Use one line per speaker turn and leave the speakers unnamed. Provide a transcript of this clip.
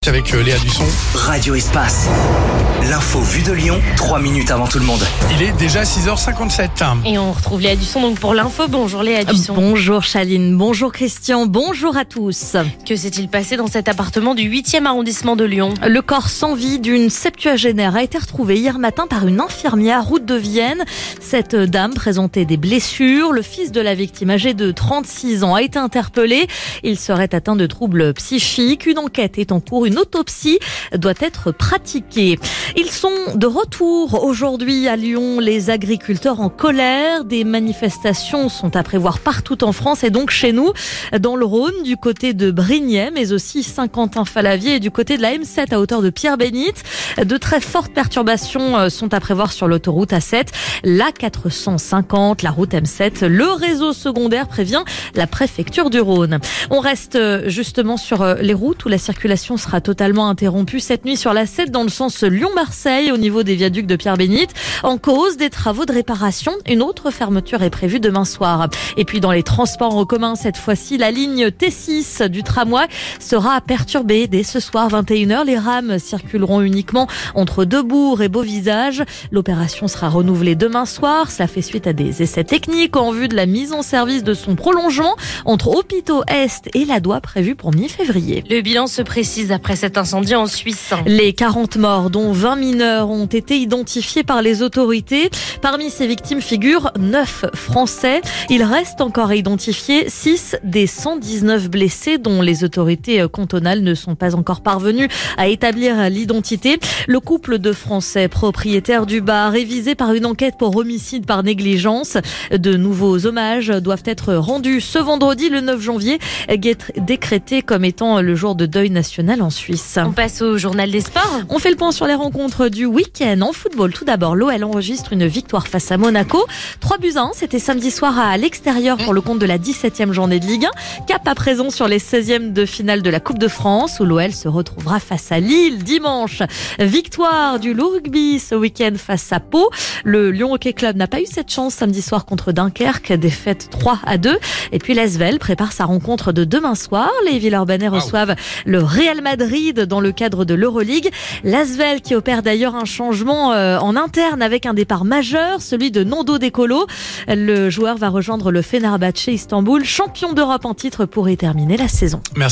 Avec Léa Dusson.
Radio Espace. L'info vue de Lyon, 3 minutes avant tout le monde.
Il est déjà 6h57.
Et on retrouve Léa Dusson donc pour l'info. Bonjour Léa Dusson.
Bonjour Chaline, bonjour Christian, bonjour à tous.
Que s'est-il passé dans cet appartement du 8e arrondissement de Lyon ?
Le corps sans vie d'une septuagénaire a été retrouvé hier matin par une infirmière route de Vienne. Cette dame présentait des blessures. Le fils de la victime, âgé de 36 ans, a été interpellé. Il serait atteint de troubles psychiques. Une enquête est en cours. Une autopsie doit être pratiquée. Ils sont de retour aujourd'hui à Lyon, les agriculteurs en colère. Des manifestations sont à prévoir partout en France et donc chez nous, dans le Rhône, du côté de Brignais, mais aussi Saint-Quentin-Falavier et du côté de la M7 à hauteur de Pierre-Bénite. De très fortes perturbations sont à prévoir sur l'autoroute A7, la 450, la route M7. Le réseau secondaire prévient la préfecture du Rhône. On reste justement sur les routes où la circulation sera totalement interrompue cette nuit sur la 7 dans le sens Lyon-Marseille au niveau des viaducs de Pierre-Bénite. En cause des travaux de réparation, une autre fermeture est prévue demain soir. Et puis dans les transports en commun, cette fois-ci, la ligne T6 du tramway sera perturbée dès ce soir 21h. Les rames circuleront uniquement entre Debourg et Beauvisage. L'opération sera renouvelée demain soir. Cela fait suite à des essais techniques en vue de la mise en service de son prolongement entre Hôpitaux Est et Ladois prévu pour mi-février.
Le bilan se précise après cet incendie en Suisse.
Les 40 morts, dont 20 mineurs, ont été identifiés par les autorités. Parmi ces victimes figurent 9 Français. Il reste encore à identifier 6 des 119 blessés dont les autorités cantonales ne sont pas encore parvenues à établir l'identité. Le couple de Français propriétaires du bar est visé par une enquête pour homicide par négligence. De nouveaux hommages doivent être rendus ce vendredi, le 9 janvier, décrété comme étant le jour de deuil national en Suisse.
On passe au journal des sports.
On fait le point sur les rencontres du week-end. En football, tout d'abord, l'OL enregistre une victoire face à Monaco. 3-1, c'était samedi soir à l'extérieur pour le compte de la 17e journée de Ligue 1. Cap à présent sur les 16e de finale de la Coupe de France où l'OL se retrouvera face à Lille dimanche. Victoire du Loup Rugby ce week-end face à Pau. Le Lyon Hockey Club n'a pas eu cette chance samedi soir contre Dunkerque, défaite 3-2. Et puis l'Asvel prépare sa rencontre de demain soir. Les Villeurbanais reçoivent le Real Madrid dans le cadre de l'Euroleague. L'Asvel qui opère d'ailleurs un changement en interne avec un départ majeur, celui de Nando De Colo. Le joueur va rejoindre le Fenerbahçe Istanbul, champion d'Europe en titre pour y terminer la saison.
Merci.